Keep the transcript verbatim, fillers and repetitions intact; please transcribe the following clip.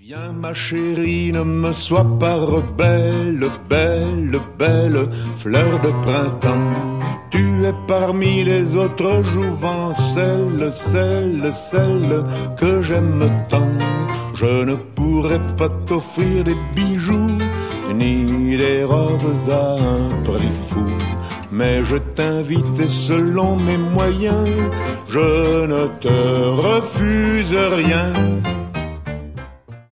Viens ma chérie, ne me sois pas rebelle, belle, belle, fleur de printemps. Tu es parmi les autres jouvencelles, celle, celle que j'aime tant. Je ne pourrais pas t'offrir des bijoux, ni des robes à un prix fou. Mais je t'invite et selon mes moyens, je ne te refuse rien.